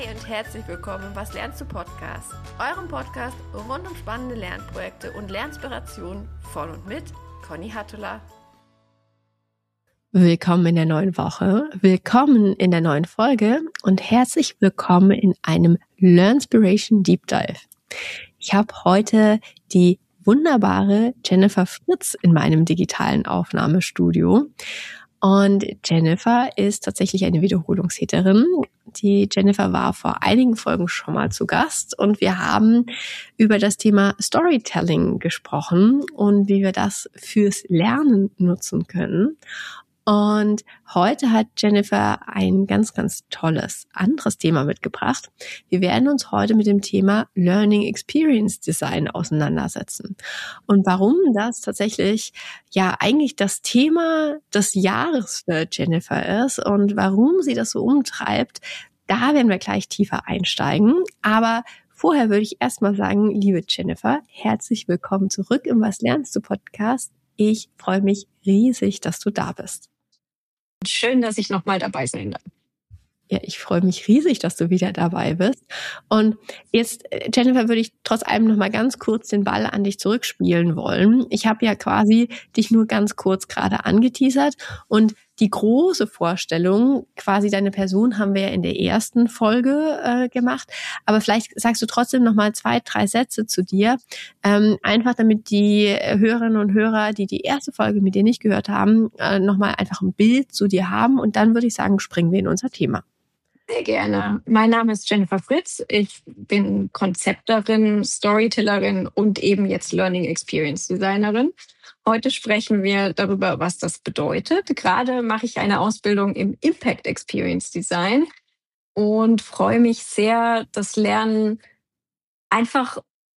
Hi und herzlich willkommen im Was lernst du Podcast, eurem Podcast rund um spannende Lernprojekte und Lerninspiration von und mit Conny Hattula. Willkommen in der neuen Woche, willkommen in der neuen Folge und herzlich willkommen in einem Learnspiration Deep Dive. Ich habe heute die wunderbare Jennifer Fritz in meinem digitalen Aufnahmestudio. Und Jennifer ist tatsächlich eine Wiederholungstäterin. Die Jennifer war vor einigen Folgen schon mal zu Gast und wir haben über das Thema Storytelling gesprochen und wie wir das fürs Lernen nutzen können. Und heute hat Jennifer ein ganz, ganz tolles anderes Thema mitgebracht. Wir werden uns heute mit dem Thema Learning Experience Design auseinandersetzen. Und warum das tatsächlich ja eigentlich das Thema des Jahres für Jennifer ist und warum sie das so umtreibt, da werden wir gleich tiefer einsteigen. Aber vorher würde ich erstmal sagen, liebe Jennifer, herzlich willkommen zurück im Was lernst du Podcast. Ich freue mich riesig, dass du da bist. Schön, dass ich nochmal dabei sein darf. Ja, ich freue mich riesig, dass du wieder dabei bist. Und jetzt, Jennifer, würde ich trotz allem noch mal ganz kurz den Ball an dich zurückspielen wollen. Ich habe ja quasi dich nur ganz kurz gerade angeteasert und die große Vorstellung, quasi deine Person, haben wir ja in der ersten Folge gemacht. Aber vielleicht sagst du trotzdem noch mal 2, 3 Sätze zu dir, einfach damit die Hörerinnen und Hörer, die die erste Folge mit dir nicht gehört haben, noch mal einfach ein Bild zu dir haben. Und dann würde ich sagen, springen wir in unser Thema. Sehr gerne. Mein Name ist Jennifer Fritz. Ich bin Konzepterin, Storytellerin und eben jetzt Learning Experience Designerin. Heute sprechen wir darüber, was das bedeutet. Gerade mache ich eine Ausbildung im Impact Experience Design und freue mich sehr, das Lernen einfach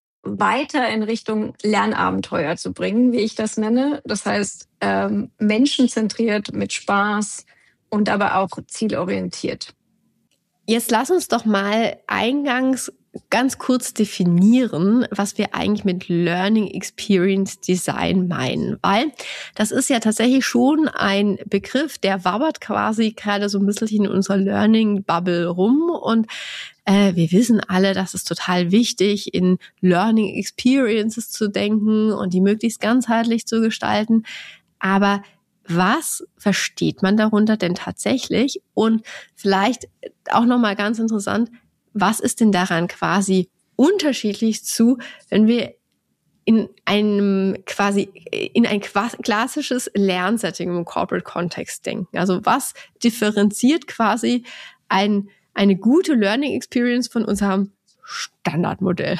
weiter in Richtung Lernabenteuer zu bringen, wie ich das nenne. Das heißt, menschenzentriert, mit Spaß und aber auch zielorientiert. Jetzt lass uns doch mal eingangs ganz kurz definieren, was wir eigentlich mit Learning Experience Design meinen. Weil das ist ja tatsächlich schon ein Begriff, der wabbert quasi gerade so ein bisschen in unserer Learning Bubble rum. Und wir wissen alle, dass es total wichtig in Learning Experiences zu denken und die möglichst ganzheitlich zu gestalten. Aber was versteht man darunter denn tatsächlich? Und vielleicht auch nochmal ganz interessant, was ist denn daran quasi unterschiedlich zu, wenn wir in ein klassisches Lernsetting im Corporate Kontext denken? Also was differenziert quasi eine gute Learning Experience von unserem Standardmodell?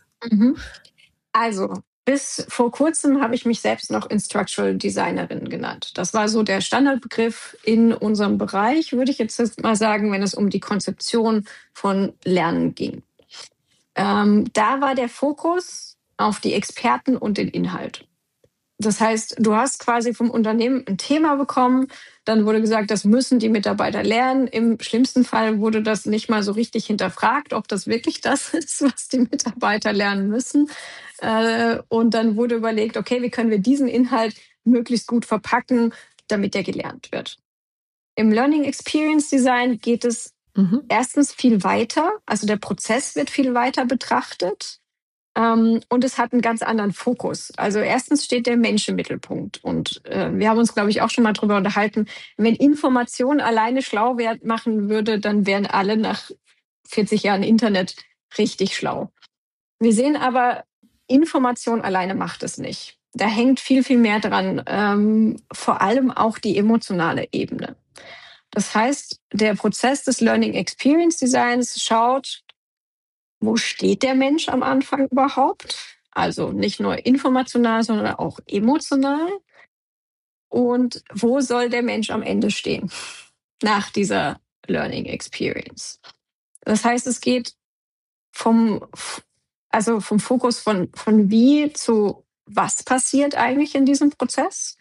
Also, bis vor kurzem habe ich mich selbst noch Instructional Designerin genannt. Das war so der Standardbegriff in unserem Bereich, würde ich jetzt mal sagen, wenn es um die Konzeption von Lernen ging. Da war der Fokus auf die Experten und den Inhalt. Das heißt, du hast quasi vom Unternehmen ein Thema bekommen, dann wurde gesagt, das müssen die Mitarbeiter lernen. Im schlimmsten Fall wurde das nicht mal so richtig hinterfragt, ob das wirklich das ist, was die Mitarbeiter lernen müssen. Und dann wurde überlegt, okay, wie können wir diesen Inhalt möglichst gut verpacken, damit der gelernt wird. Im Learning Experience Design geht es erstens viel weiter, also der Prozess wird viel weiter betrachtet. Und es hat einen ganz anderen Fokus. Also erstens steht der Mensch im Mittelpunkt. Und wir haben uns, glaube ich, auch schon mal drüber unterhalten, wenn Information alleine schlau machen würde, dann wären alle nach 40 Jahren Internet richtig schlau. Wir sehen aber, Information alleine macht es nicht. Da hängt viel, viel mehr dran, vor allem auch die emotionale Ebene. Das heißt, der Prozess des Learning Experience Designs schaut, wo steht der Mensch am Anfang überhaupt? Also nicht nur informational, sondern auch emotional. Und wo soll der Mensch am Ende stehen nach dieser Learning Experience? Das heißt, es geht vom Fokus von wie zu was passiert eigentlich in diesem Prozess.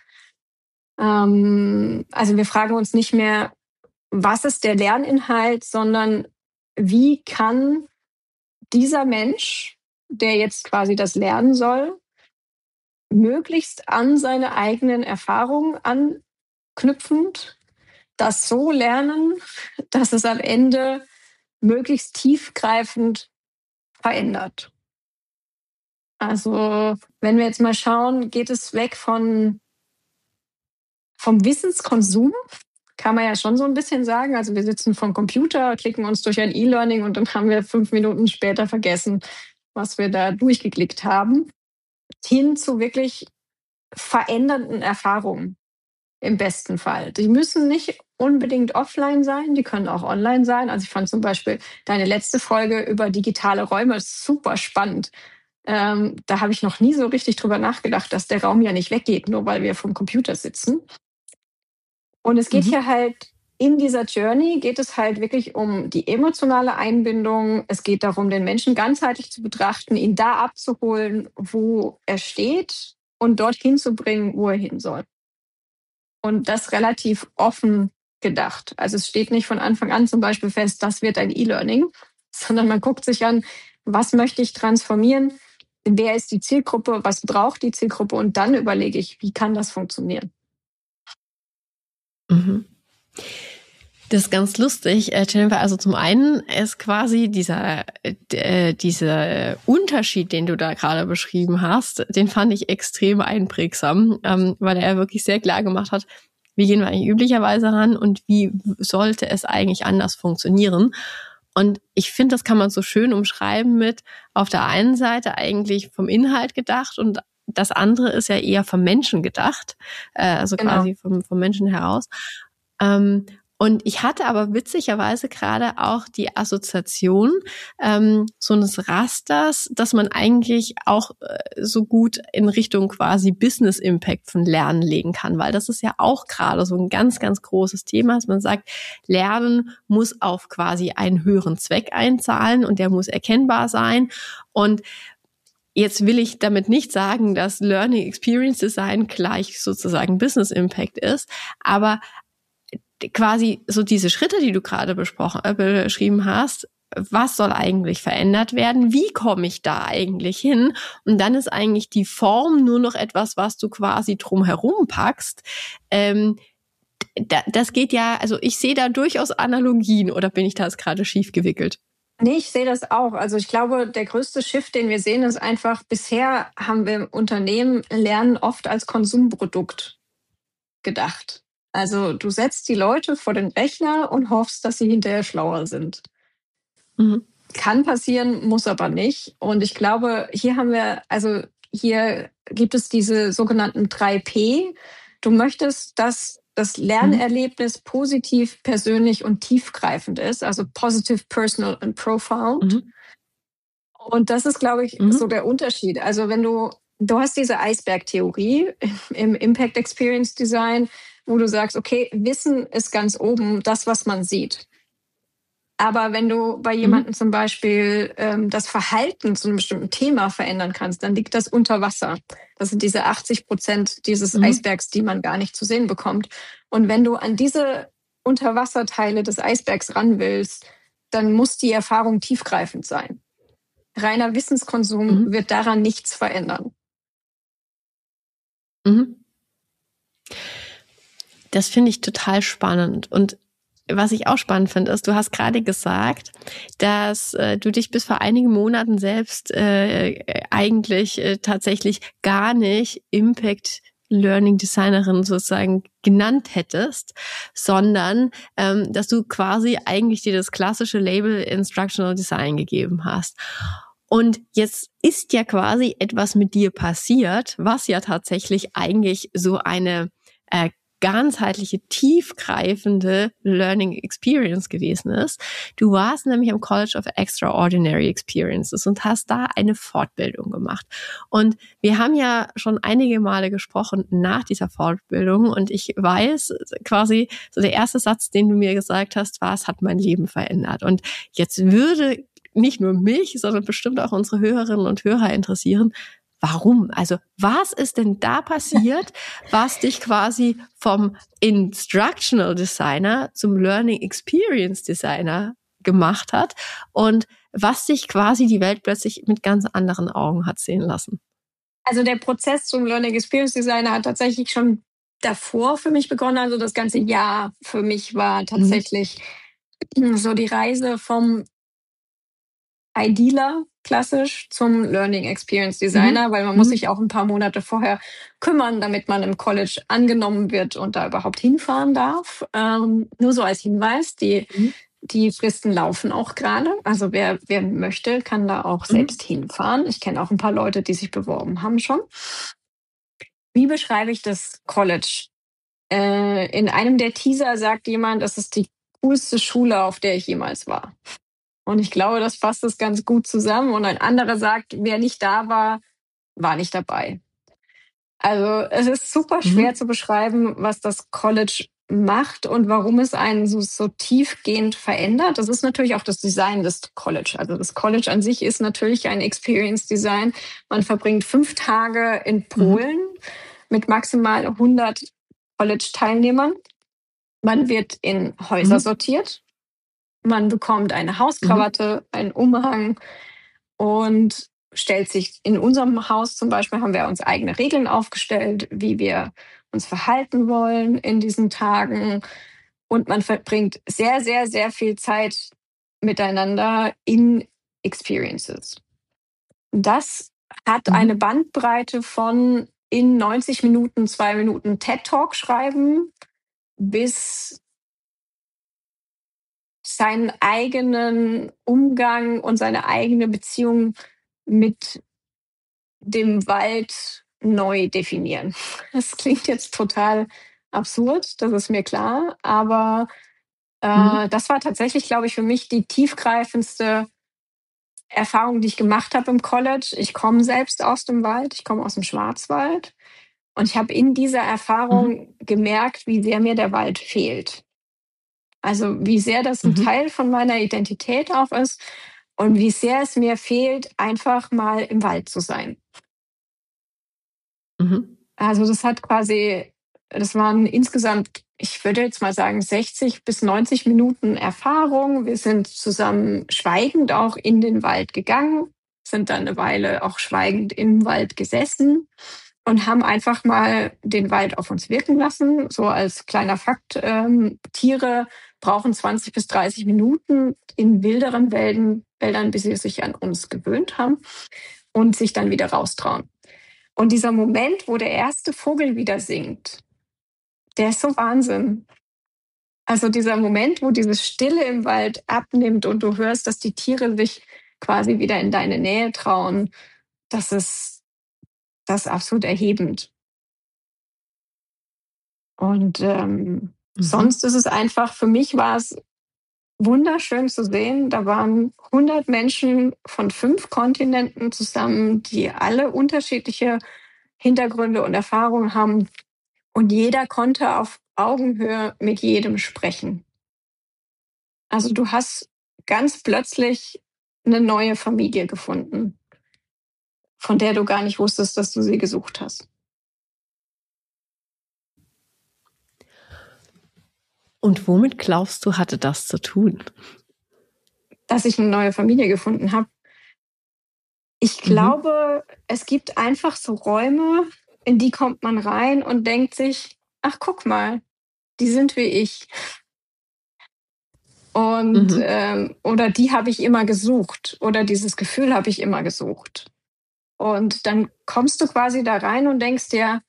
Also wir fragen uns nicht mehr, was ist der Lerninhalt, sondern wie kann dieser Mensch, der jetzt quasi das lernen soll, möglichst an seine eigenen Erfahrungen anknüpfend, das so lernen, dass es am Ende möglichst tiefgreifend verändert. Also wenn wir jetzt mal schauen, geht es weg vom Wissenskonsum, kann man ja schon so ein bisschen sagen. Also wir sitzen vorm Computer, klicken uns durch ein E-Learning und dann haben wir 5 Minuten später vergessen, was wir da durchgeklickt haben, hin zu wirklich verändernden Erfahrungen im besten Fall. Die müssen nicht unbedingt offline sein, die können auch online sein. Also ich fand zum Beispiel deine letzte Folge über digitale Räume super spannend. Da habe ich noch nie so richtig drüber nachgedacht, dass der Raum ja nicht weggeht, nur weil wir vom Computer sitzen. Und es geht hier halt in dieser Journey, geht es halt wirklich um die emotionale Einbindung. Es geht darum, den Menschen ganzheitlich zu betrachten, ihn da abzuholen, wo er steht und dorthin zu bringen, wo er hin soll. Und das relativ offen gedacht. Also es steht nicht von Anfang an zum Beispiel fest, das wird ein E-Learning, sondern man guckt sich an, was möchte ich transformieren, wer ist die Zielgruppe, was braucht die Zielgruppe und dann überlege ich, wie kann das funktionieren. Mhm. Das ist ganz lustig, Jennifer. Also zum einen ist quasi dieser Unterschied, den du da gerade beschrieben hast, den fand ich extrem einprägsam, weil er wirklich sehr klar gemacht hat, wie gehen wir eigentlich üblicherweise ran und wie sollte es eigentlich anders funktionieren. Und ich finde, das kann man so schön umschreiben mit auf der einen Seite eigentlich vom Inhalt gedacht und das andere ist ja eher vom Menschen gedacht, also Genau. quasi vom Menschen heraus. Und ich hatte aber witzigerweise gerade auch die Assoziation so eines Rasters, dass man eigentlich auch so gut in Richtung quasi Business Impact von Lernen legen kann, weil das ist ja auch gerade so ein ganz, ganz großes Thema, dass man sagt, Lernen muss auf quasi einen höheren Zweck einzahlen und der muss erkennbar sein. Und jetzt will ich damit nicht sagen, dass Learning Experience Design gleich sozusagen Business Impact ist, aber quasi so diese Schritte, die du gerade beschrieben hast, was soll eigentlich verändert werden? Wie komme ich da eigentlich hin? Und dann ist eigentlich die Form nur noch etwas, was du quasi drumherum packst. Das geht ja, also ich sehe da durchaus Analogien, oder bin ich da jetzt gerade schief gewickelt? Nee, ich sehe das auch. Also ich glaube, der größte Shift, den wir sehen, ist einfach, bisher haben wir im Unternehmen Lernen oft als Konsumprodukt gedacht. Also du setzt die Leute vor den Rechner und hoffst, dass sie hinterher schlauer sind. Mhm. Kann passieren, muss aber nicht. Und ich glaube, hier gibt es diese sogenannten 3P. Du möchtest, dass das Lernerlebnis positiv, persönlich und tiefgreifend ist, also positive, personal and profound. Mhm. Und das ist, glaube ich, so der Unterschied. Also wenn du hast diese Eisberg-Theorie im Impact Experience Design, wo du sagst, okay, Wissen ist ganz oben, das, was man sieht. Aber wenn du bei jemandem zum Beispiel das Verhalten zu einem bestimmten Thema verändern kannst, dann liegt das unter Wasser. Das sind diese 80% dieses Eisbergs, die man gar nicht zu sehen bekommt. Und wenn du an diese Unterwasserteile des Eisbergs ran willst, dann muss die Erfahrung tiefgreifend sein. Reiner Wissenskonsum wird daran nichts verändern. Das finde ich total spannend. Und was ich auch spannend finde, ist, du hast gerade gesagt, dass du dich bis vor einigen Monaten selbst eigentlich tatsächlich gar nicht Impact Learning Designerin sozusagen genannt hättest, sondern dass du quasi eigentlich dir das klassische Label Instructional Design gegeben hast. Und jetzt ist ja quasi etwas mit dir passiert, was ja tatsächlich eigentlich so eine ganzheitliche, tiefgreifende Learning Experience gewesen ist. Du warst nämlich am College of Extraordinary Experiences und hast da eine Fortbildung gemacht. Und wir haben ja schon einige Male gesprochen nach dieser Fortbildung und ich weiß quasi, so der erste Satz, den du mir gesagt hast, war, es hat mein Leben verändert. Und jetzt würde nicht nur mich, sondern bestimmt auch unsere Hörerinnen und Hörer interessieren, warum? Also was ist denn da passiert, was dich quasi vom Instructional Designer zum Learning Experience Designer gemacht hat und was dich quasi die Welt plötzlich mit ganz anderen Augen hat sehen lassen? Also der Prozess zum Learning Experience Designer hat tatsächlich schon davor für mich begonnen. Also das ganze Jahr für mich war tatsächlich so die Reise vom IDler klassisch zum Learning Experience Designer, weil man muss sich auch ein paar Monate vorher kümmern, damit man im College angenommen wird und da überhaupt hinfahren darf. Nur so als Hinweis, die Fristen laufen auch gerade. Also wer möchte, kann da auch selbst hinfahren. Ich kenne auch ein paar Leute, die sich beworben haben schon. Wie beschreibe ich das College? In einem der Teaser sagt jemand, das ist die coolste Schule, auf der ich jemals war. Und ich glaube, das fasst es ganz gut zusammen. Und ein anderer sagt, wer nicht da war, war nicht dabei. Also es ist super schwer zu beschreiben, was das College macht und warum es einen so tiefgehend verändert. Das ist natürlich auch das Design des College. Also das College an sich ist natürlich ein Experience Design. Man verbringt 5 Tage in Polen mit maximal 100 College-Teilnehmern. Man wird in Häuser sortiert. Man bekommt eine Hauskrawatte, einen Umhang und stellt sich in unserem Haus zum Beispiel, haben wir uns eigene Regeln aufgestellt, wie wir uns verhalten wollen in diesen Tagen. Und man verbringt sehr, sehr, sehr viel Zeit miteinander in Experiences. Das hat eine Bandbreite von in 90 Minuten, 2 Minuten TED-Talk schreiben, bis seinen eigenen Umgang und seine eigene Beziehung mit dem Wald neu definieren. Das klingt jetzt total absurd, das ist mir klar, aber das war tatsächlich, glaube ich, für mich die tiefgreifendste Erfahrung, die ich gemacht habe im College. Ich komme selbst aus dem Wald, ich komme aus dem Schwarzwald und ich habe in dieser Erfahrung gemerkt, wie sehr mir der Wald fehlt. Also wie sehr das ein Teil von meiner Identität auch ist und wie sehr es mir fehlt, einfach mal im Wald zu sein. Also das waren insgesamt, ich würde jetzt mal sagen, 60 bis 90 Minuten Erfahrung. Wir sind zusammen schweigend auch in den Wald gegangen, sind dann eine Weile auch schweigend im Wald gesessen und haben einfach mal den Wald auf uns wirken lassen. So als kleiner Fakt, Tiere brauchen 20 bis 30 Minuten in wilderen Wäldern, bis sie sich an uns gewöhnt haben und sich dann wieder raustrauen. Und dieser Moment, wo der erste Vogel wieder singt, der ist so Wahnsinn. Also dieser Moment, wo diese Stille im Wald abnimmt und du hörst, dass die Tiere sich quasi wieder in deine Nähe trauen, das ist absolut erhebend. Und sonst ist es einfach, für mich war es wunderschön zu sehen. Da waren 100 Menschen von 5 Kontinenten zusammen, die alle unterschiedliche Hintergründe und Erfahrungen haben. Und jeder konnte auf Augenhöhe mit jedem sprechen. Also du hast ganz plötzlich eine neue Familie gefunden, von der du gar nicht wusstest, dass du sie gesucht hast. Und womit glaubst du, hatte das zu tun? Dass ich eine neue Familie gefunden habe. Ich glaube, es gibt einfach so Räume, in die kommt man rein und denkt sich, ach, guck mal, die sind wie ich. Und oder die habe ich immer gesucht oder dieses Gefühl habe ich immer gesucht. Und dann kommst du quasi da rein und denkst dir,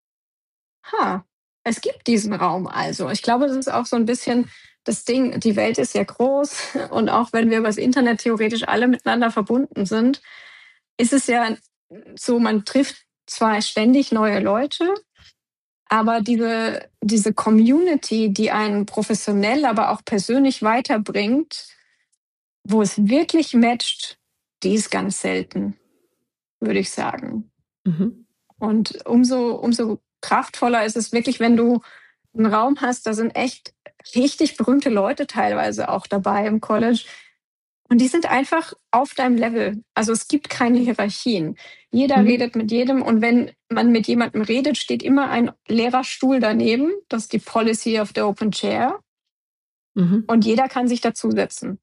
es gibt diesen Raum also. Ich glaube, das ist auch so ein bisschen das Ding, die Welt ist ja groß und auch wenn wir über das Internet theoretisch alle miteinander verbunden sind, ist es ja so, man trifft zwar ständig neue Leute, aber diese Community, die einen professionell, aber auch persönlich weiterbringt, wo es wirklich matcht, die ist ganz selten, würde ich sagen. Und umso kraftvoller ist es wirklich, wenn du einen Raum hast, da sind echt richtig berühmte Leute teilweise auch dabei im College. Und die sind einfach auf deinem Level. Also es gibt keine Hierarchien. Jeder redet mit jedem. Und wenn man mit jemandem redet, steht immer ein leerer Stuhl daneben. Das ist die Policy of the Open Chair. Und jeder kann sich dazusetzen.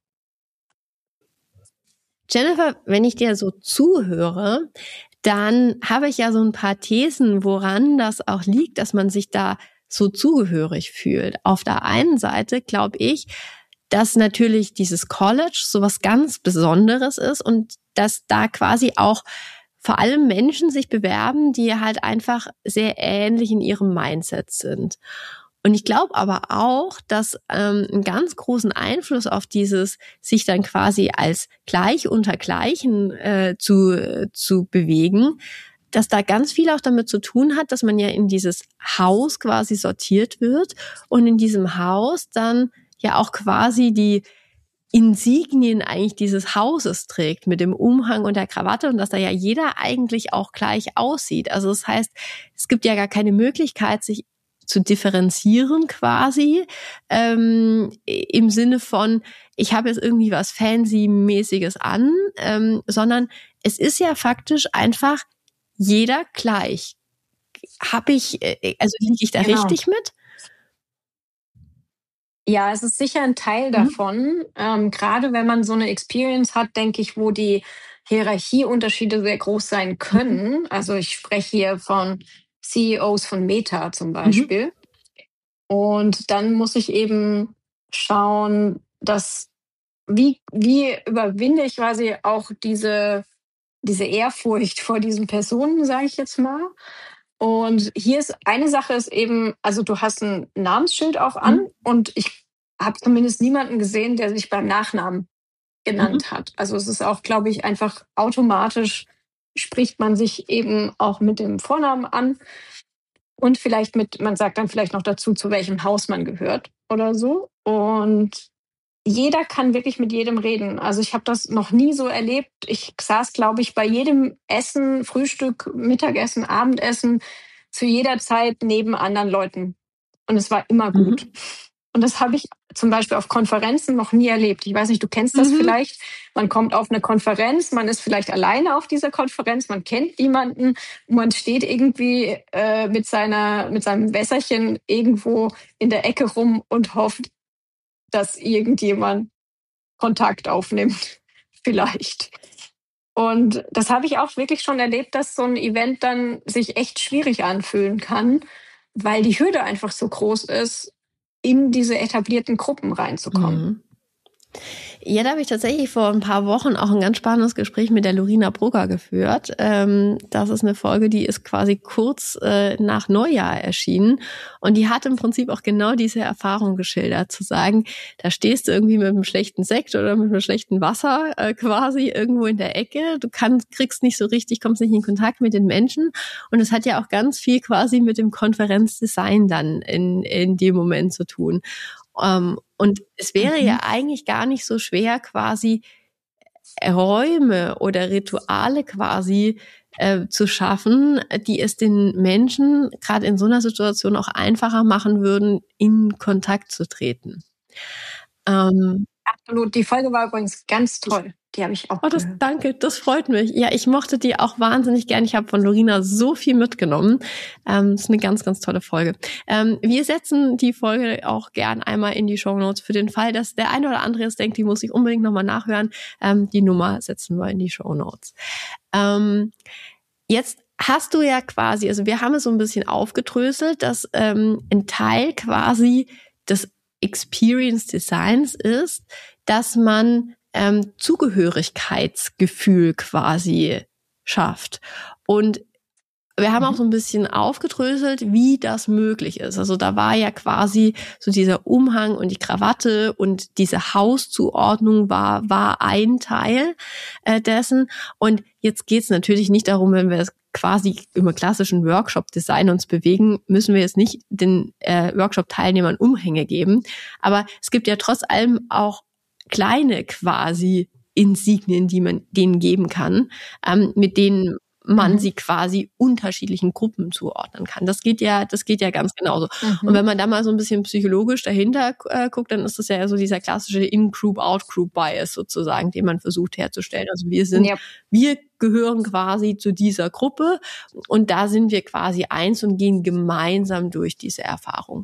Jennifer, wenn ich dir so zuhöre, dann habe ich ja so ein paar Thesen, woran das auch liegt, dass man sich da so zugehörig fühlt. Auf der einen Seite glaube ich, dass natürlich dieses College so was ganz Besonderes ist und dass da quasi auch vor allem Menschen sich bewerben, die halt einfach sehr ähnlich in ihrem Mindset sind. Und ich glaube aber auch, dass einen ganz großen Einfluss auf dieses, sich dann quasi als gleich unter Gleichen zu bewegen, dass da ganz viel auch damit zu tun hat, dass man ja in dieses Haus quasi sortiert wird und in diesem Haus dann ja auch quasi die Insignien eigentlich dieses Hauses trägt mit dem Umhang und der Krawatte und dass da ja jeder eigentlich auch gleich aussieht. Also das heißt, es gibt ja gar keine Möglichkeit, sich zu differenzieren quasi, im Sinne von, ich habe jetzt irgendwie was Fancy-mäßiges an, sondern es ist ja faktisch einfach jeder gleich. Liege ich da richtig mit? Ja, es ist sicher ein Teil davon. Gerade wenn man so eine Experience hat, denke ich, wo die Hierarchieunterschiede sehr groß sein können. Also ich spreche hier von CEOs von Meta zum Beispiel. Und dann muss ich eben schauen, dass wie überwinde ich quasi auch diese Ehrfurcht vor diesen Personen, sage ich jetzt mal. Und hier ist eine Sache ist eben, also du hast ein Namensschild auch an und ich habe zumindest niemanden gesehen, der sich beim Nachnamen genannt hat. Also es ist auch, glaube ich, einfach automatisch spricht man sich eben auch mit dem Vornamen an und vielleicht man sagt dann vielleicht noch dazu, zu welchem Haus man gehört oder so. Und jeder kann wirklich mit jedem reden. Also ich habe das noch nie so erlebt. Ich saß, glaube ich, bei jedem Essen, Frühstück, Mittagessen, Abendessen, zu jeder Zeit neben anderen Leuten. Und es war immer gut. Und das habe ich zum Beispiel auf Konferenzen noch nie erlebt. Ich weiß nicht, du kennst das vielleicht. Man kommt auf eine Konferenz, man ist vielleicht alleine auf dieser Konferenz, man kennt niemanden, man steht irgendwie mit seinem Wässerchen irgendwo in der Ecke rum und hofft, dass irgendjemand Kontakt aufnimmt, vielleicht. Und das habe ich auch wirklich schon erlebt, dass so ein Event dann sich echt schwierig anfühlen kann, weil die Hürde einfach so groß ist, in diese etablierten Gruppen reinzukommen. Ja, da habe ich tatsächlich vor ein paar Wochen auch ein ganz spannendes Gespräch mit der Lorena Brugger geführt. Das ist eine Folge, die ist quasi kurz nach Neujahr erschienen und die hat im Prinzip auch genau diese Erfahrung geschildert, zu sagen, da stehst du irgendwie mit einem schlechten Sekt oder mit einem schlechten Wasser quasi irgendwo in der Ecke, du kriegst nicht so richtig, kommst nicht in Kontakt mit den Menschen und es hat ja auch ganz viel quasi mit dem Konferenzdesign dann in dem Moment zu tun. Und es wäre ja eigentlich gar nicht so schwer, quasi Räume oder Rituale quasi zu schaffen, die es den Menschen gerade in so einer Situation auch einfacher machen würden, in Kontakt zu treten. Absolut. Die Folge war übrigens ganz toll. Die habe ich auch gehört. Danke, das freut mich. Ja, ich mochte die auch wahnsinnig gern. Ich habe von Lorena so viel mitgenommen. Das ist eine ganz, ganz tolle Folge. Wir setzen die Folge auch gern einmal in die Shownotes für den Fall, dass der eine oder andere jetzt denkt, die muss ich unbedingt nochmal nachhören. Die Nummer setzen wir in die Shownotes. Jetzt hast du ja quasi, also wir haben es so ein bisschen aufgedröselt, dass ein Teil quasi des Experience Designs ist, dass man Zugehörigkeitsgefühl quasi schafft. Und wir haben auch so ein bisschen aufgedröselt, wie das möglich ist. Also da war ja quasi so dieser Umhang und die Krawatte und diese Hauszuordnung war ein Teil dessen. Und jetzt geht's natürlich nicht darum, wenn wir es quasi im klassischen Workshop-Design uns bewegen, müssen wir jetzt nicht den Workshop-Teilnehmern Umhänge geben. Aber es gibt ja trotz allem auch kleine quasi Insignien, die man denen geben kann, mit denen man sie quasi unterschiedlichen Gruppen zuordnen kann. Das geht ja ganz genauso. Und wenn man da mal so ein bisschen psychologisch dahinter guckt, dann ist das ja so dieser klassische In-Group, Out-Group-Bias sozusagen, den man versucht herzustellen. Also wir gehören quasi zu dieser Gruppe und da sind wir quasi eins und gehen gemeinsam durch diese Erfahrung.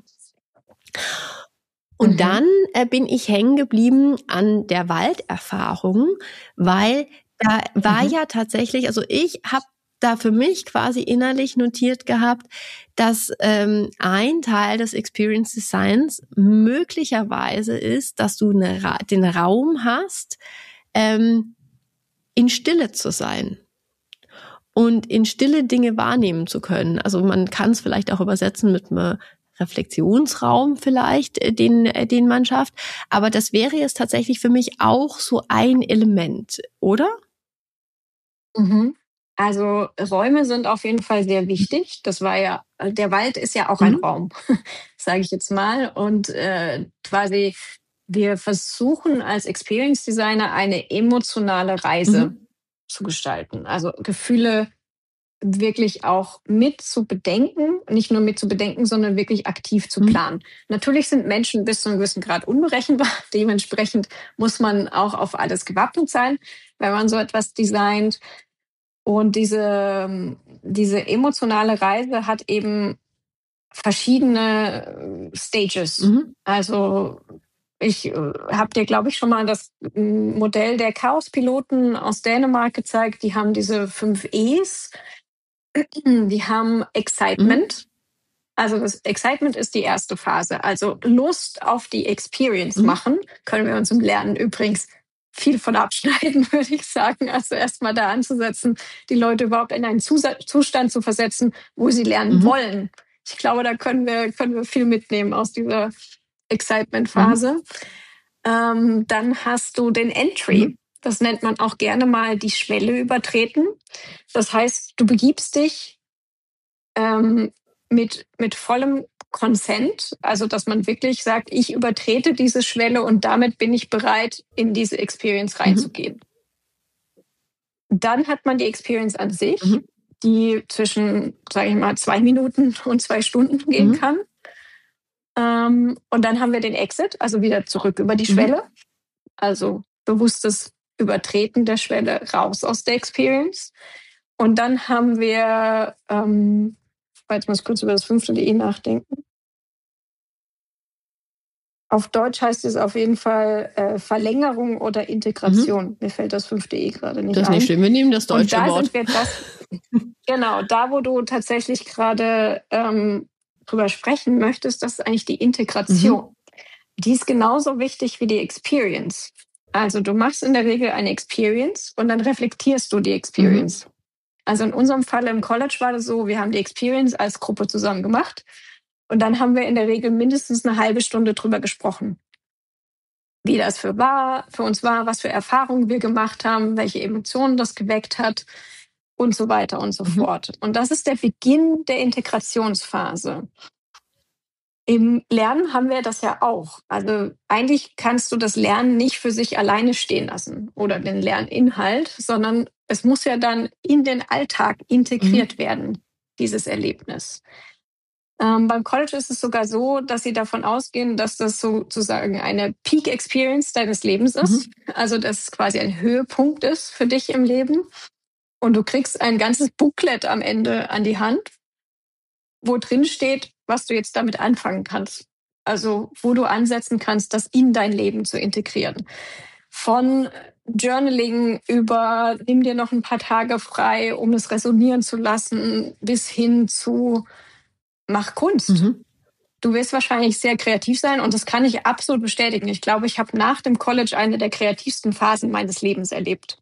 Und dann bin ich hängen geblieben an der Walderfahrung, weil da war ja tatsächlich, also ich habe da für mich quasi innerlich notiert gehabt, dass ein Teil des Experience Designs möglicherweise ist, dass du den Raum hast, in Stille zu sein und in Stille Dinge wahrnehmen zu können. Also man kann es vielleicht auch übersetzen mit einem Reflexionsraum vielleicht, den man schafft. Aber das wäre jetzt tatsächlich für mich auch so ein Element, oder? Mhm. Also Räume sind auf jeden Fall sehr wichtig. Das war ja, der Wald ist ja auch ein Raum, sage ich jetzt mal. Und quasi, wir versuchen als Experience Designer eine emotionale Reise zu gestalten. Also Gefühle wirklich auch mit zu bedenken, nicht nur mit zu bedenken, sondern wirklich aktiv zu planen. Natürlich sind Menschen bis zu einem gewissen Grad unberechenbar. Dementsprechend muss man auch auf alles gewappnet sein, wenn man so etwas designt. Und diese emotionale Reise hat eben verschiedene Stages. Also ich habe dir, glaube ich, schon mal das Modell der Chaos-Piloten aus Dänemark gezeigt. Die haben diese 5 E's. Die haben Excitement. Also das Excitement ist die erste Phase. Also Lust auf die Experience machen. Können wir uns im Lernen übrigens viel von abschneiden, würde ich sagen. Also erstmal da anzusetzen, die Leute überhaupt in einen Zustand zu versetzen, wo sie lernen wollen. Ich glaube, da können wir viel mitnehmen aus dieser Excitement-Phase. Dann hast du den Entry. Das nennt man auch gerne mal die Schwelle übertreten. Das heißt, du begibst dich mit vollem Consent, also dass man wirklich sagt, ich übertrete diese Schwelle und damit bin ich bereit, in diese Experience reinzugehen. Dann hat man die Experience an sich, die zwischen, sage ich mal, 2 Minuten und 2 Stunden gehen kann. Und dann haben wir den Exit, also wieder zurück über die Schwelle. Also bewusstes Übertreten der Schwelle raus aus der Experience. Und dann haben wir, jetzt muss ich kurz über das 5. E nachdenken. Auf Deutsch heißt es auf jeden Fall Verlängerung oder Integration. Mir fällt das 5. E gerade nicht ein. Das ist nicht schlimm, wir nehmen das deutsche Wort. Genau, da wo du tatsächlich gerade drüber sprechen möchtest, das ist eigentlich die Integration. Die ist genauso wichtig wie die Experience. Also du machst in der Regel eine Experience und dann reflektierst du die Experience. Also in unserem Fall im College war das so, wir haben die Experience als Gruppe zusammen gemacht und dann haben wir in der Regel mindestens eine halbe Stunde drüber gesprochen. Wie das für uns war, was für Erfahrungen wir gemacht haben, welche Emotionen das geweckt hat und so weiter und so fort. Und das ist der Beginn der Integrationsphase. Im Lernen haben wir das ja auch. Also eigentlich kannst du das Lernen nicht für sich alleine stehen lassen oder den Lerninhalt, sondern es muss ja dann in den Alltag integriert werden, dieses Erlebnis. Beim College ist es sogar so, dass sie davon ausgehen, dass das sozusagen eine Peak Experience deines Lebens ist. Also dass es quasi ein Höhepunkt ist für dich im Leben. Und du kriegst ein ganzes Booklet am Ende an die Hand, wo drin steht, was du jetzt damit anfangen kannst. Also wo du ansetzen kannst, das in dein Leben zu integrieren. Von Journaling über nimm dir noch ein paar Tage frei, um es resonieren zu lassen, bis hin zu mach Kunst. Du wirst wahrscheinlich sehr kreativ sein und das kann ich absolut bestätigen. Ich glaube, ich habe nach dem College eine der kreativsten Phasen meines Lebens erlebt.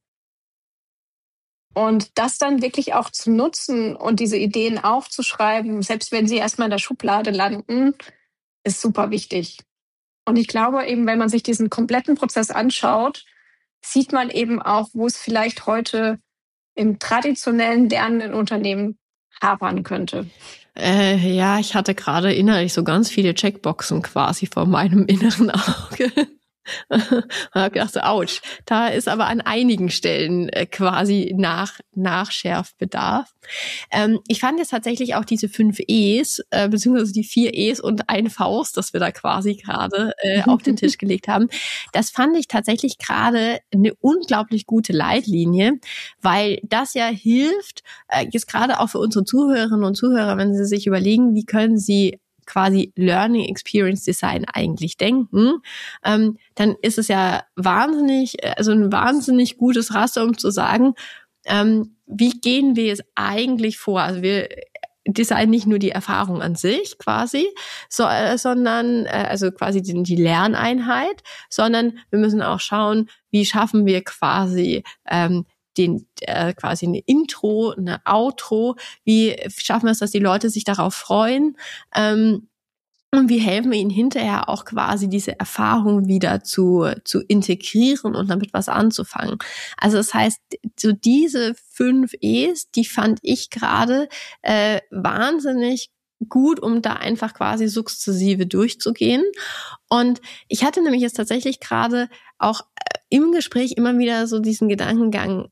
Und das dann wirklich auch zu nutzen und diese Ideen aufzuschreiben, selbst wenn sie erstmal in der Schublade landen, ist super wichtig. Und ich glaube eben, wenn man sich diesen kompletten Prozess anschaut, sieht man eben auch, wo es vielleicht heute im traditionellen Lernen in Unternehmen hapern könnte. Ja, ich hatte gerade innerlich so ganz viele Checkboxen quasi vor meinem inneren Auge. Und habe gedacht, so, ouch, da ist aber an einigen Stellen quasi Nachschärfbedarf. Ich fand jetzt tatsächlich auch diese 5 E's, beziehungsweise die 4 E's und ein Faust, das wir da quasi gerade auf den Tisch gelegt haben. Das fand ich tatsächlich gerade eine unglaublich gute Leitlinie, weil das ja hilft, jetzt gerade auch für unsere Zuhörerinnen und Zuhörer, wenn sie sich überlegen, wie können sie quasi Learning Experience Design eigentlich denken, dann ist es ja ein wahnsinnig gutes Raster, um zu sagen, wie gehen wir jetzt eigentlich vor? Also wir designen nicht nur die Erfahrung an sich quasi, sondern also quasi die Lerneinheit, sondern wir müssen auch schauen, wie schaffen wir quasi quasi eine Intro, eine Outro, wie schaffen wir es, dass die Leute sich darauf freuen, und wie helfen wir ihnen hinterher auch quasi diese Erfahrung wieder zu integrieren und damit was anzufangen. Also das heißt, so diese 5 E's, die fand ich gerade wahnsinnig gut, um da einfach quasi sukzessive durchzugehen. Und ich hatte nämlich jetzt tatsächlich gerade auch im Gespräch immer wieder so diesen Gedankengang,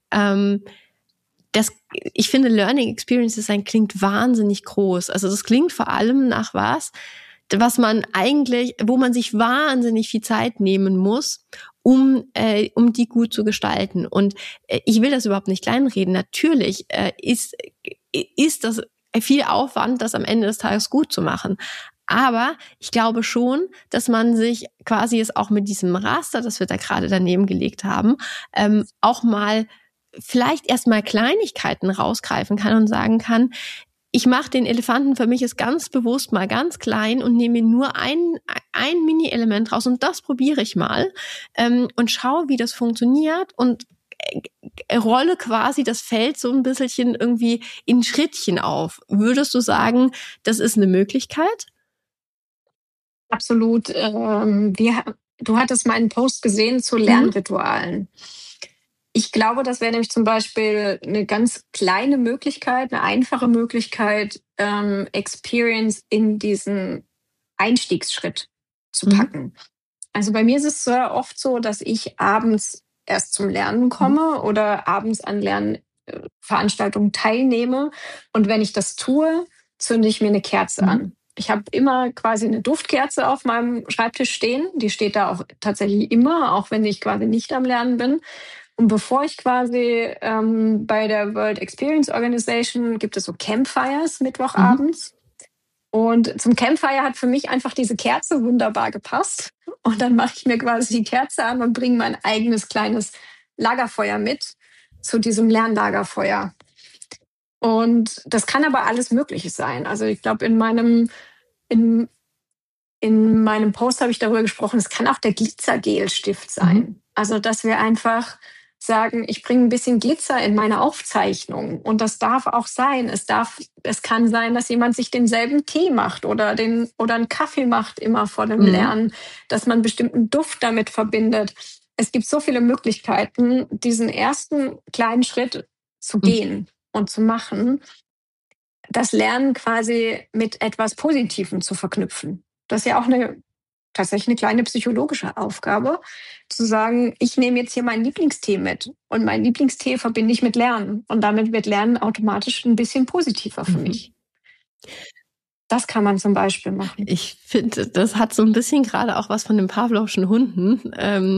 ich finde, Learning Experience Design klingt wahnsinnig groß. Also das klingt vor allem nach wo man sich wahnsinnig viel Zeit nehmen muss, um die gut zu gestalten. Und ich will das überhaupt nicht kleinreden. Natürlich ist das viel Aufwand, das am Ende des Tages gut zu machen. Aber ich glaube schon, dass man sich quasi es auch mit diesem Raster, das wir da gerade daneben gelegt haben, auch mal vielleicht erstmal Kleinigkeiten rausgreifen kann und sagen kann, ich mache den Elefanten für mich jetzt ganz bewusst mal ganz klein und nehme mir nur ein Mini-Element raus und das probiere ich mal und schaue, wie das funktioniert und rolle quasi das Feld so ein bisschen irgendwie in Schrittchen auf. Würdest du sagen, das ist eine Möglichkeit? Absolut. Du hattest meinen Post gesehen zu Lernritualen. Ich glaube, das wäre nämlich zum Beispiel eine ganz kleine Möglichkeit, eine einfache Möglichkeit, Experience in diesen Einstiegsschritt zu packen. Also bei mir ist es sehr oft so, dass ich abends erst zum Lernen komme oder abends an Lernveranstaltungen teilnehme. Und wenn ich das tue, zünde ich mir eine Kerze an. Ich habe immer quasi eine Duftkerze auf meinem Schreibtisch stehen. Die steht da auch tatsächlich immer, auch wenn ich quasi nicht am Lernen bin. Und bevor ich quasi bei der World Experience Organization gibt es so Campfires Mittwochabends. Und zum Campfire hat für mich einfach diese Kerze wunderbar gepasst. Und dann mache ich mir quasi die Kerze an und bringe mein eigenes kleines Lagerfeuer mit zu diesem Lernlagerfeuer. Und das kann aber alles Mögliche sein. Also ich glaube, in meinem Post habe ich darüber gesprochen, es kann auch der Glitzergelstift sein. Also dass wir einfach sagen, ich bringe ein bisschen Glitzer in meine Aufzeichnung. Und das darf auch sein. Es kann sein, dass jemand sich denselben Tee macht oder einen Kaffee macht immer vor dem Lernen, dass man einen bestimmten Duft damit verbindet. Es gibt so viele Möglichkeiten, diesen ersten kleinen Schritt zu gehen und zu machen, das Lernen quasi mit etwas Positivem zu verknüpfen. Das ist ja auch tatsächlich eine kleine psychologische Aufgabe, zu sagen, ich nehme jetzt hier meinen Lieblingstee mit und meinen Lieblingstee verbinde ich mit Lernen und damit wird Lernen automatisch ein bisschen positiver für mich. Das kann man zum Beispiel machen. Ich finde, das hat so ein bisschen gerade auch was von den Pavlovschen Hunden.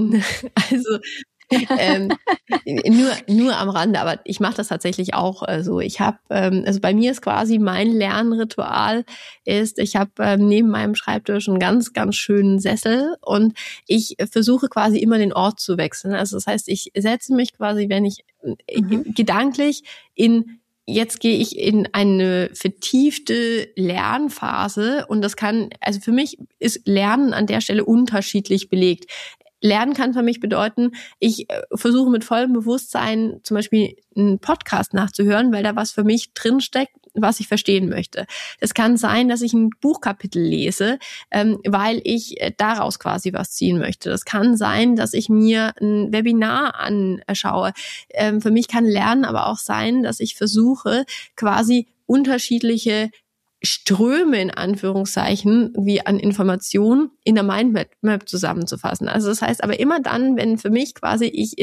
Nur am Rande, aber ich mache das tatsächlich auch so. Ich habe, also bei mir ist quasi mein Lernritual ich habe neben meinem Schreibtisch einen ganz, ganz schönen Sessel und ich versuche quasi immer den Ort zu wechseln. Also das heißt, ich setze mich quasi, wenn ich gedanklich jetzt gehe ich in eine vertiefte Lernphase und das kann, also für mich ist Lernen an der Stelle unterschiedlich belegt. Lernen kann für mich bedeuten, ich versuche mit vollem Bewusstsein zum Beispiel einen Podcast nachzuhören, weil da was für mich drinsteckt, was ich verstehen möchte. Es kann sein, dass ich ein Buchkapitel lese, weil ich daraus quasi was ziehen möchte. Das kann sein, dass ich mir ein Webinar anschaue. Für mich kann Lernen aber auch sein, dass ich versuche, quasi unterschiedliche Ströme in Anführungszeichen wie an Informationen in der Mindmap zusammenzufassen. Also das heißt aber immer dann, wenn für mich quasi ich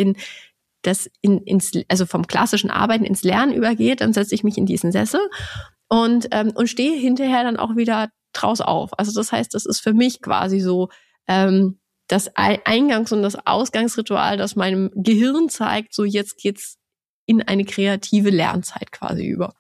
also vom klassischen Arbeiten ins Lernen übergehe, dann setze ich mich in diesen Sessel und stehe hinterher dann auch wieder draus auf. Also das heißt, das ist für mich quasi so das Eingangs- und das Ausgangsritual, das meinem Gehirn zeigt, so jetzt geht's in eine kreative Lernzeit quasi über.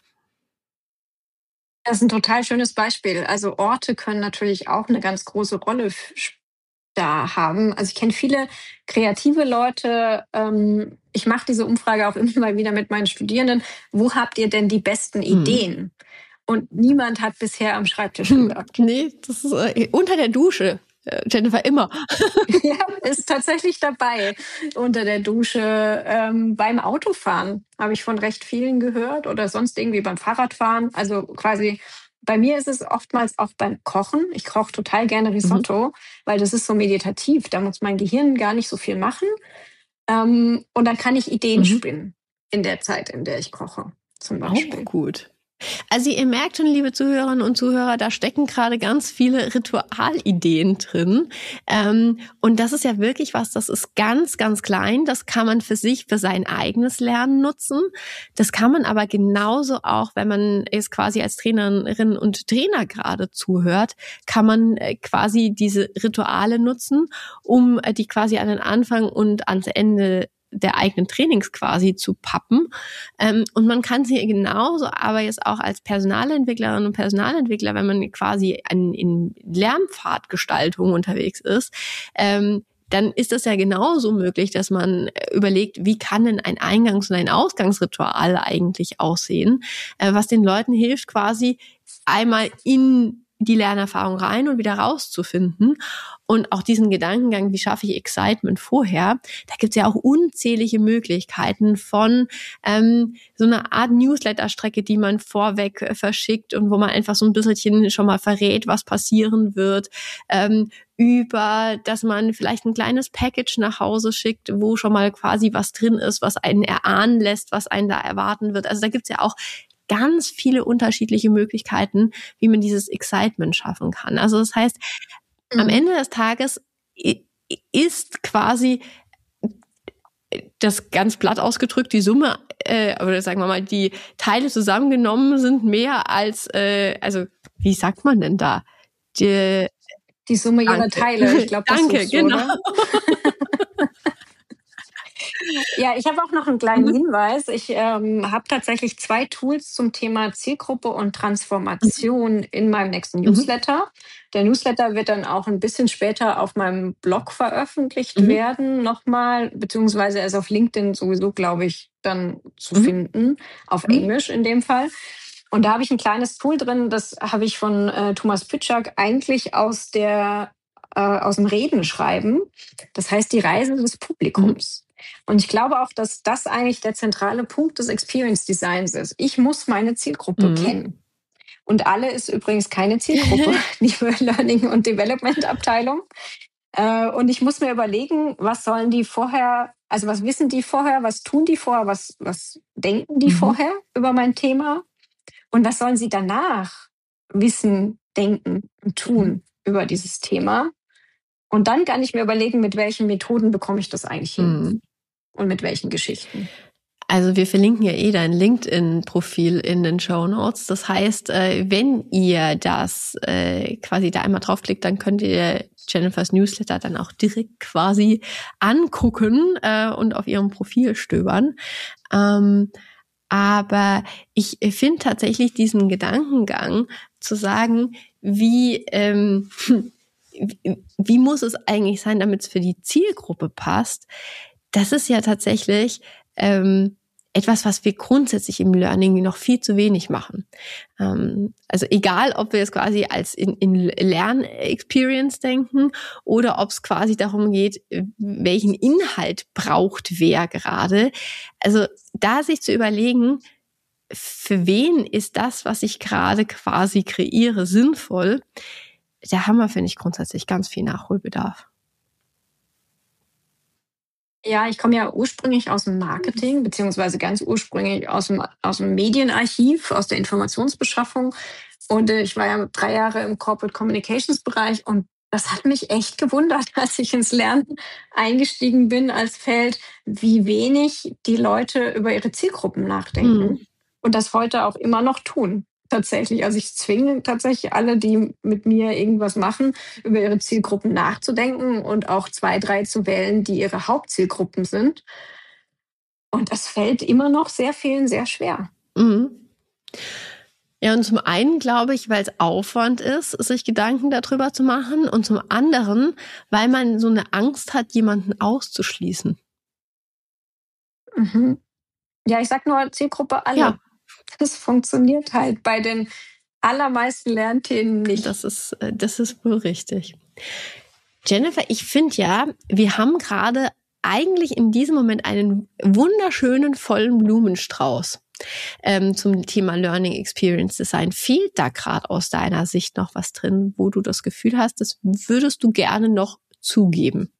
Das ist ein total schönes Beispiel. Also Orte können natürlich auch eine ganz große Rolle da haben. Also ich kenne viele kreative Leute. Ich mache diese Umfrage auch immer mal wieder mit meinen Studierenden. Wo habt ihr denn die besten Ideen? Und niemand hat bisher am Schreibtisch gesagt. Nee, das ist unter der Dusche. Jennifer, immer. Ja, ist tatsächlich dabei. Unter der Dusche, beim Autofahren habe ich von recht vielen gehört oder sonst irgendwie beim Fahrradfahren. Also quasi bei mir ist es oftmals auch beim Kochen. Ich koche total gerne Risotto, weil das ist so meditativ. Da muss mein Gehirn gar nicht so viel machen. Und dann kann ich Ideen spinnen in der Zeit, in der ich koche, zum Beispiel. Auch gut. Also ihr merkt schon, liebe Zuhörerinnen und Zuhörer, da stecken gerade ganz viele Ritualideen drin. Und das ist ja wirklich was, das ist ganz, ganz klein. Das kann man für sich, für sein eigenes Lernen nutzen. Das kann man aber genauso auch, wenn man es quasi als Trainerin und Trainer gerade zuhört, kann man quasi diese Rituale nutzen, um die quasi an den Anfang und ans Ende der eigenen Trainings quasi zu pappen. Und man kann sie genauso, aber jetzt auch als Personalentwicklerin und Personalentwickler, wenn man quasi in Lernpfadgestaltung unterwegs ist, dann ist das ja genauso möglich, dass man überlegt, wie kann denn ein Eingangs- und ein Ausgangsritual eigentlich aussehen, was den Leuten hilft, quasi einmal in die Lernerfahrung rein und wieder rauszufinden. Und auch diesen Gedankengang, wie schaffe ich Excitement vorher, da gibt es ja auch unzählige Möglichkeiten von so einer Art Newsletter-Strecke, die man vorweg verschickt und wo man einfach so ein bisschen schon mal verrät, was passieren wird, über, dass man vielleicht ein kleines Package nach Hause schickt, wo schon mal quasi was drin ist, was einen erahnen lässt, was einen da erwarten wird. Also da gibt es ja auch ganz viele unterschiedliche Möglichkeiten, wie man dieses Excitement schaffen kann. Also das heißt, am Ende des Tages ist quasi das ganz platt ausgedrückt, die Summe, oder sagen wir mal, die Teile zusammengenommen sind mehr als, also wie sagt man denn da? Die Summe ihrer Teile, ich glaube, das Danke, ist genau. Oder? Ja, ich habe auch noch einen kleinen Hinweis. Ich habe tatsächlich 2 Tools zum Thema Zielgruppe und Transformation in meinem nächsten Newsletter. Der Newsletter wird dann auch ein bisschen später auf meinem Blog veröffentlicht werden nochmal, beziehungsweise er ist auf LinkedIn sowieso, glaube ich, dann zu finden, auf Englisch in dem Fall. Und da habe ich ein kleines Tool drin, das habe ich von Thomas Pitschak eigentlich aus dem Reden schreiben. Das heißt die Reise des Publikums. Und ich glaube auch, dass das eigentlich der zentrale Punkt des Experience Designs ist. Ich muss meine Zielgruppe kennen. Und alle ist übrigens keine Zielgruppe, liebe Learning- und Development-Abteilung. Und ich muss mir überlegen, was sollen die vorher, also was wissen die vorher, was tun die vorher, was denken die vorher über mein Thema und was sollen sie danach wissen, denken und tun über dieses Thema. Und dann kann ich mir überlegen, mit welchen Methoden bekomme ich das eigentlich hin und mit welchen Geschichten. Also wir verlinken ja dein LinkedIn-Profil in den Shownotes. Das heißt, wenn ihr das quasi da einmal draufklickt, dann könnt ihr Jennifers Newsletter dann auch direkt quasi angucken und auf ihrem Profil stöbern. Aber ich finde tatsächlich diesen Gedankengang zu sagen, wie muss es eigentlich sein, damit es für die Zielgruppe passt? Das ist ja tatsächlich etwas, was wir grundsätzlich im Learning noch viel zu wenig machen. Also egal, ob wir es quasi als in Lern-Experience denken oder ob es quasi darum geht, welchen Inhalt braucht wer gerade. Also da sich zu überlegen, für wen ist das, was ich gerade quasi kreiere, sinnvoll, da haben wir, finde ich, grundsätzlich ganz viel Nachholbedarf. Ja, ich komme ja ursprünglich aus dem Marketing, beziehungsweise ganz ursprünglich aus dem Medienarchiv, aus der Informationsbeschaffung. Und ich war ja 3 Jahre im Corporate Communications Bereich und das hat mich echt gewundert, als ich ins Lernen eingestiegen bin als Feld, wie wenig die Leute über ihre Zielgruppen nachdenken und das heute auch immer noch tun. Tatsächlich. Also ich zwinge tatsächlich alle, die mit mir irgendwas machen, über ihre Zielgruppen nachzudenken und auch 2, 3 zu wählen, die ihre Hauptzielgruppen sind. Und das fällt immer noch sehr vielen sehr schwer. Ja, und zum einen glaube ich, weil es Aufwand ist, sich Gedanken darüber zu machen, und zum anderen, weil man so eine Angst hat, jemanden auszuschließen. Mhm. Ja, ich sag nur Zielgruppe alle. Ja. Das funktioniert halt bei den allermeisten Lernthemen nicht. Das ist wohl richtig. Jennifer, ich finde ja, wir haben gerade eigentlich in diesem Moment einen wunderschönen, vollen Blumenstrauß zum Thema Learning Experience Design. Fehlt da gerade aus deiner Sicht noch was drin, wo du das Gefühl hast, das würdest du gerne noch zugeben?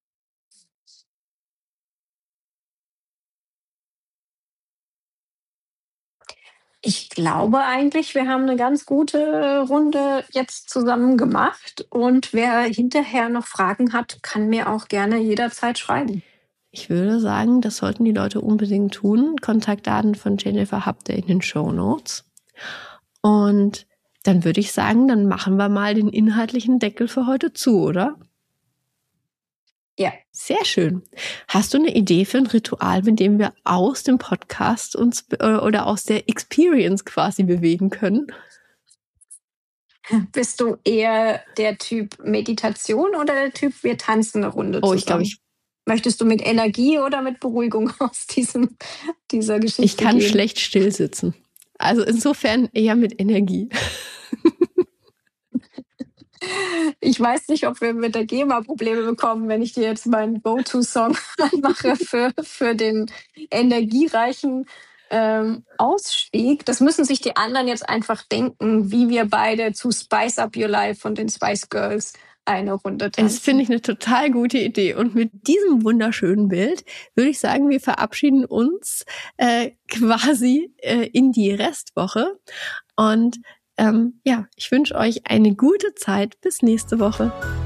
Ich glaube eigentlich, wir haben eine ganz gute Runde jetzt zusammen gemacht, und wer hinterher noch Fragen hat, kann mir auch gerne jederzeit schreiben. Ich würde sagen, das sollten die Leute unbedingt tun. Kontaktdaten von Jennifer habt ihr in den Shownotes. Und dann würde ich sagen, dann machen wir mal den inhaltlichen Deckel für heute zu, oder? Ja. Sehr schön. Hast du eine Idee für ein Ritual, mit dem wir aus dem Podcast uns oder aus der Experience quasi bewegen können? Bist du eher der Typ Meditation oder der Typ wir tanzen eine Runde zusammen? Oh, ich glaube, Möchtest du mit Energie oder mit Beruhigung aus dieser Geschichte ich kann gehen? schlecht still sitzen. Also insofern eher mit Energie. Ich weiß nicht, ob wir mit der GEMA Probleme bekommen, wenn ich dir jetzt meinen Go-To-Song mache für den energiereichen Ausstieg. Das müssen sich die anderen jetzt einfach denken, wie wir beide zu Spice Up Your Life von den Spice Girls eine Runde tanzen. Das finde ich eine total gute Idee. Und mit diesem wunderschönen Bild würde ich sagen, wir verabschieden uns quasi in die Restwoche. Und ich wünsche euch eine gute Zeit. Bis nächste Woche.